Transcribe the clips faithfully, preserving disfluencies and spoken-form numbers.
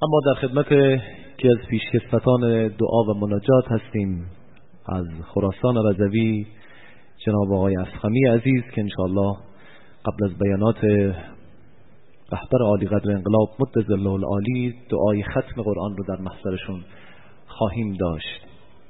اما در خدمت یکی از پیشکسوتان دعا و مناجات هستیم از خراسان رضوی، جناب آقای افخمی عزیز که انشاءالله قبل از بیانات رهبر عالی قدر انقلاب مد ظله العالی دعای ختم قرآن رو در محضرشون خواهیم داشت.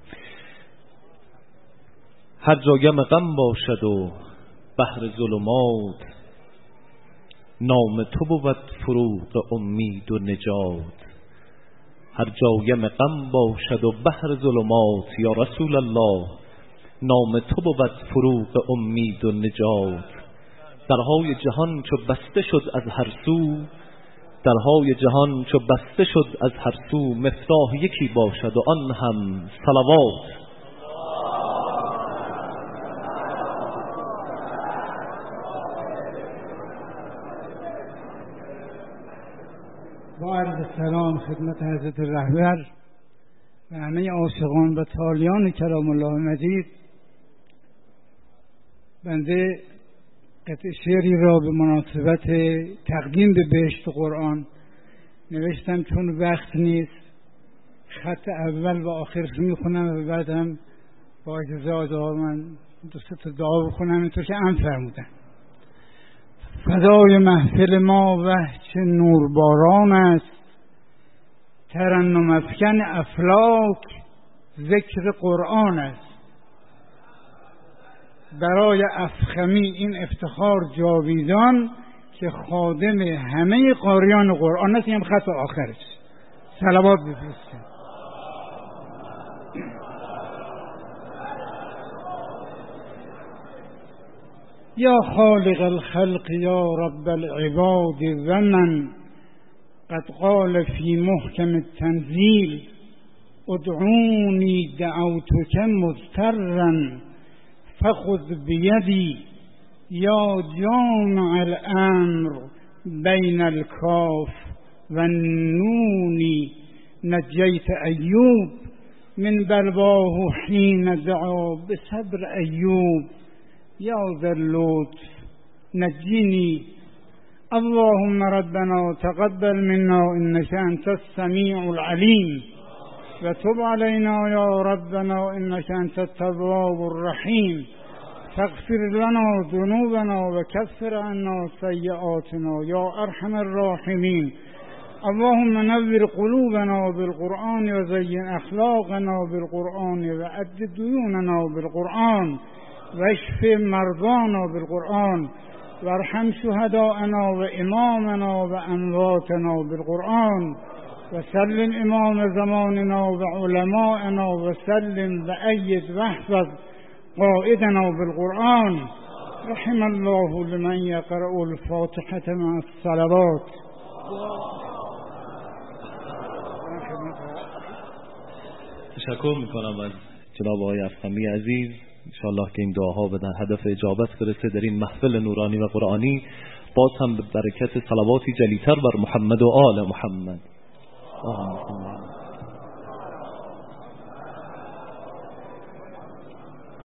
هر جا گم غم باشد و بحر ظلمات، نام تو بود فروغ امید و نجات. هر جا گم غم باشد و بحر ظلمات، یا رسول الله نام تو بود فروغ امید و نجات. درهای جهان چو بسته شد از هر سو، درهای جهان چو بسته شد از هر سو، مفتاح یکی باشد و آن هم صلوات. با عرض سلام خدمت حضرت رهبر و همه عاشقان و تالیان کرام الله مجید. بنده قطعه شعری را به مناسبت تقدیم به بهشت قرآن نوشتم، چون وقت نیست خط اول و آخرش میخونم و بعد هم با اجازه آقا من دو سه تا دعا بخونم اینطور که ام فرمودن. فضای محفل ما وحش نورباران است، ترنم افکن افلاک ذکر قرآن است. برای افخمی این افتخار جاویدان که خادم همه قاریان قرآن است. این خط آخرش صلوات بفرستید. یا خالق الخلق یا رب العباد و من قد قال فی محکم التنزیل ادعونی دعوتک مضطرا فخذ بیدی یا جامع الامر بین الکاف و النون. نجیت ایوب من بلواه حین دعا بصبر ایوب یا ذا اللطف نجینی. اللهم ربنا تقبل منا انك انت السمیع العلیم و تب علینا یا ربنا انك انت التواب الرحیم. فاغفر لنا ذنوبنا و کفر عنا سیئاتنا یا ارحم الراحمین. اللهم نور قلوبنا بالقرآن و زین اخلاقنا بالقرآن و عد دیوننا بالقرآن و اشف مرضانا بالقرآن و ارحم شهداءنا و امامنا و امواتنا بالقرآن و سلم امام زماننا و علماءنا و سلم و اید و احفظ قائدنا بالقرآن. رحم الله لمن یقرأ الفاتحة مع الصلوات. تشکر میکنم از جناب آقای افخمی عزیز. انشاءالله که این دعاها به در هدف اجابت برسه در این محفل نورانی و قرآنی. باز هم به برکت صلواتی جلیتر بر محمد و آل محمد. آه